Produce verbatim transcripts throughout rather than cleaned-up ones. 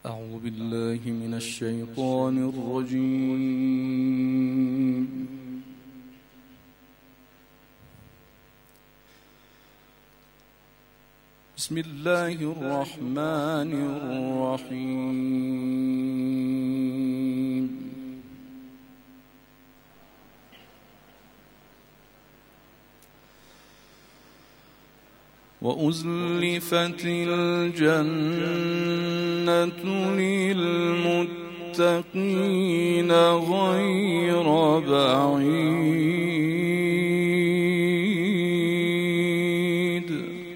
أعوذ بالله من الشيطان الرجيم. بسم الله الرحمن الرحيم. وأزلفت الجنة للمتقين غير بعيد.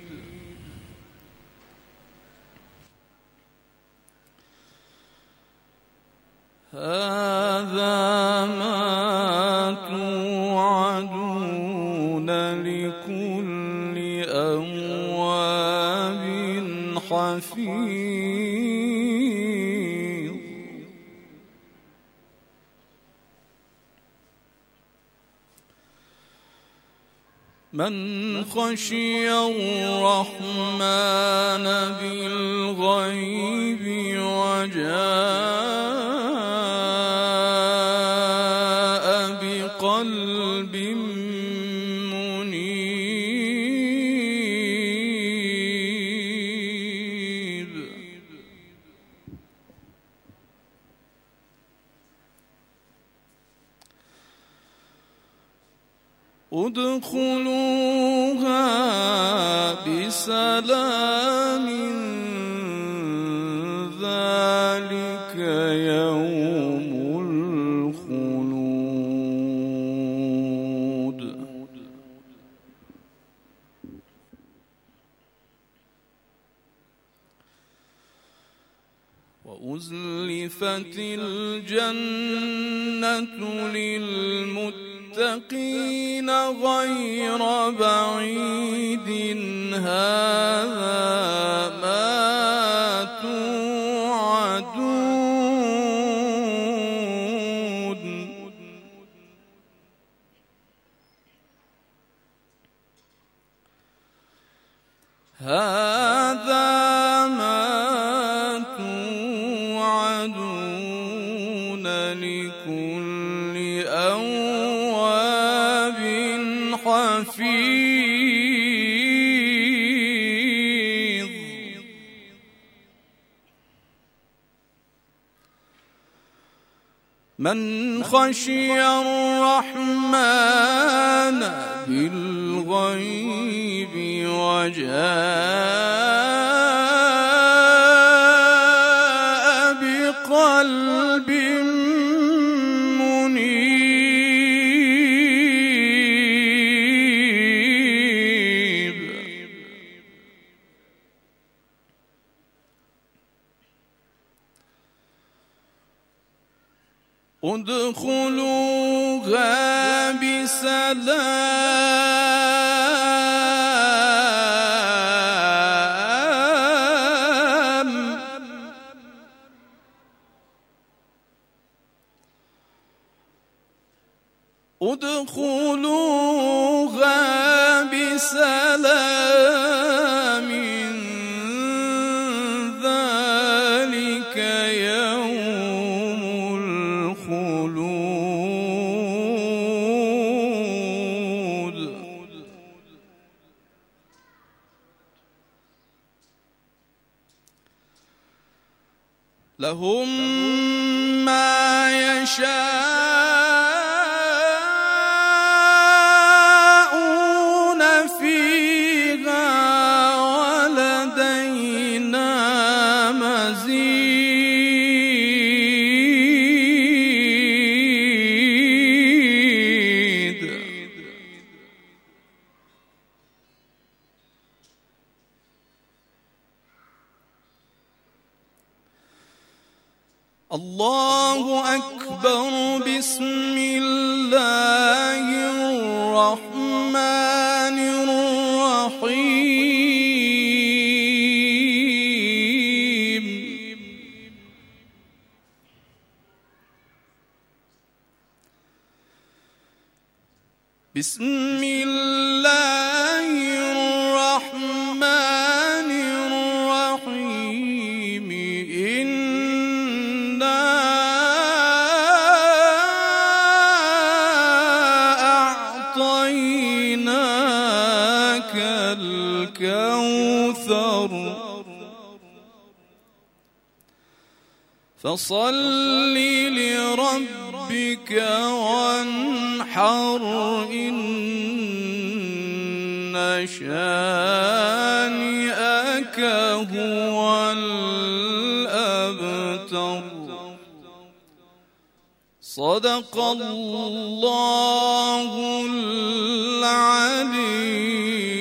هذا ما توعدون لكل أواب حفيظ. من خشي الرحمن بالغيب وجاء بقلب منيب. ادخلوها بسلام ذلك يوم الخلود. وأزلفت الجنة للمتقين غير بعيد. هذا ما توعدون. هذا ما توعدون لكل أواب حفيظ. من خشي الرحمن بالغيب وجاء بقلب منيب. ادخلوها بسلام. ادخلوها بسلام ذلك يوم الخلود. لهم ما يشاءون فيها ولدينا مزيد. الله أكبر. بسم الله الرحمن الرحيم. بسم الله الرحمن الرحيم. إن الكوثر فصل لربك وانحر إن شانئك هو الأبتر صدق الله العليم